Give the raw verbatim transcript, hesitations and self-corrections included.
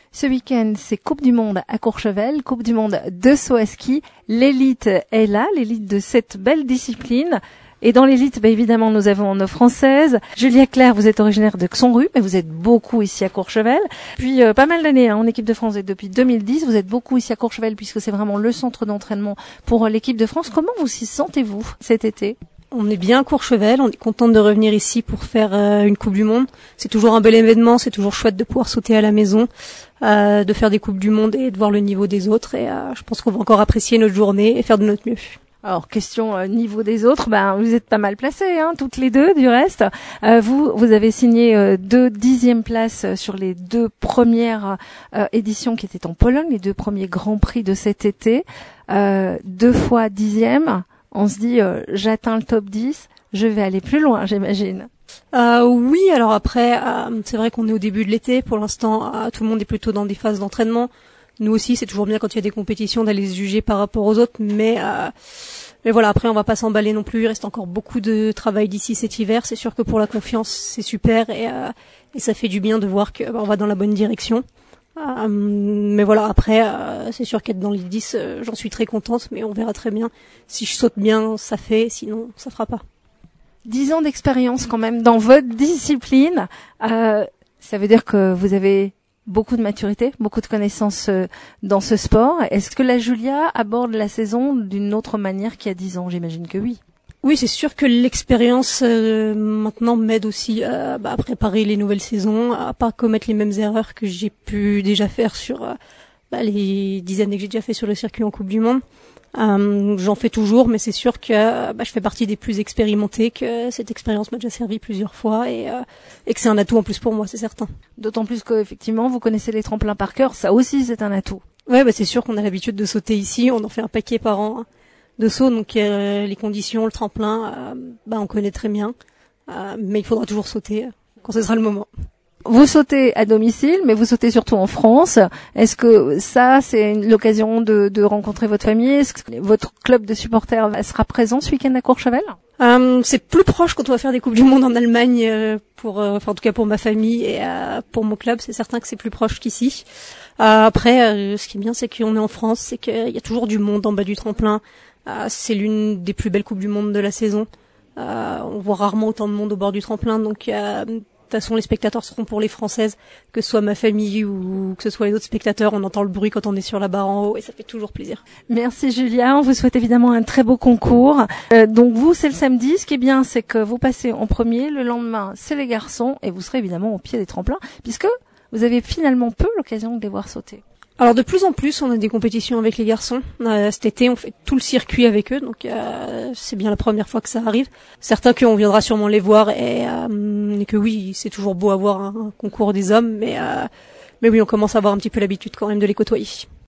Ce week-end, c'est Coupe du Monde à Courchevel, Coupe du Monde de saut à ski. L'élite est là, l'élite de cette belle discipline. Et dans l'élite, bah, évidemment, nous avons nos Françaises. Julia Claire, vous êtes originaire de Xonru, mais vous êtes beaucoup ici à Courchevel. Puis euh, pas mal d'années hein, en équipe de France, et depuis deux mille dix, vous êtes beaucoup ici à Courchevel puisque c'est vraiment le centre d'entraînement pour euh, l'équipe de France. Comment vous y sentez-vous cet été ? On est bien à Courchevel, on est contente de revenir ici pour faire euh, une Coupe du Monde. C'est toujours un bel événement, c'est toujours chouette de pouvoir sauter à la maison, euh, de faire des Coupes du Monde et de voir le niveau des autres. Et euh, je pense qu'on va encore apprécier notre journée et faire de notre mieux. Alors, question euh, niveau des autres, ben vous êtes pas mal placées, hein, toutes les deux, du reste. Euh, vous, vous avez signé euh, deux dixièmes places sur les deux premières euh, éditions qui étaient en Pologne, les deux premiers grands prix de cet été. Euh, deux fois dixième. On se dit, euh, j'atteins le top dix, je vais aller plus loin, j'imagine. Euh, oui, alors après, euh, c'est vrai qu'on est au début de l'été. Pour l'instant, euh, tout le monde est plutôt dans des phases d'entraînement. Nous aussi, c'est toujours bien quand il y a des compétitions d'aller se juger par rapport aux autres, mais euh, mais voilà, après on va pas s'emballer non plus. Il reste encore beaucoup de travail d'ici cet hiver. C'est sûr que pour la confiance, c'est super et, euh, et ça fait du bien de voir que bah, on va dans la bonne direction. Euh, mais voilà, après, euh, c'est sûr qu'être dans les dix, euh, j'en suis très contente, mais on verra très bien. Si je saute bien, ça fait, sinon ça fera pas. Dix ans d'expérience quand même dans votre discipline, euh, ça veut dire que vous avez beaucoup de maturité, beaucoup de connaissances euh, dans ce sport. Est-ce que la Julia aborde la saison d'une autre manière qu'il y a dix ans ? J'imagine que oui. Oui, c'est sûr que l'expérience euh, maintenant m'aide aussi euh, bah, à préparer les nouvelles saisons, à pas commettre les mêmes erreurs que j'ai pu déjà faire sur euh, bah, les dix années que j'ai déjà fait sur le circuit en Coupe du Monde. Euh, j'en fais toujours, mais c'est sûr que bah, je fais partie des plus expérimentés, que cette expérience m'a déjà servi plusieurs fois et, euh, et que c'est un atout en plus pour moi, c'est certain. D'autant plus qu'effectivement, vous connaissez les tremplins par cœur, ça aussi c'est un atout. Ouais, bah, c'est sûr qu'on a l'habitude de sauter ici, on en fait un paquet par an. Hein. De saut, donc euh, les conditions, le tremplin, euh, bah on connaît très bien, euh, mais il faudra toujours sauter quand ce sera le moment. Vous sautez à domicile, mais vous sautez surtout en France. Est-ce que ça, c'est l'occasion de, de rencontrer votre famille ? Est-ce que votre club de supporters sera présent ce week-end à Courchevel ? euh, C'est plus proche quand on va faire des Coupes du Monde en Allemagne, euh, pour, euh, enfin en tout cas pour ma famille et euh, pour mon club, c'est certain que c'est plus proche qu'ici. Euh, après, euh, ce qui est bien, c'est qu'on est en France, c'est qu'il y a toujours du monde en bas du tremplin. Euh, c'est l'une des plus belles Coupes du Monde de la saison. Euh, on voit rarement autant de monde au bord du tremplin, donc euh, de toute façon les spectateurs seront pour les Françaises, que ce soit ma famille ou que ce soit les autres spectateurs. On entend le bruit quand on est sur la barre en haut et ça fait toujours plaisir. Merci Julia, on vous souhaite évidemment un très beau concours. Euh, donc vous, c'est le samedi. Ce qui est bien, c'est que vous passez en premier. Le lendemain, c'est les garçons et vous serez évidemment au pied des tremplins, puisque vous avez finalement peu l'occasion de les voir sauter. Alors de plus en plus, on a des compétitions avec les garçons. Euh, cet été, on fait tout le circuit avec eux, donc euh, c'est bien la première fois que ça arrive. Certains qu'on viendra sûrement les voir et, euh, et que oui, c'est toujours beau à voir un, un concours des hommes, mais euh, mais oui, on commence à avoir un petit peu l'habitude quand même de les côtoyer.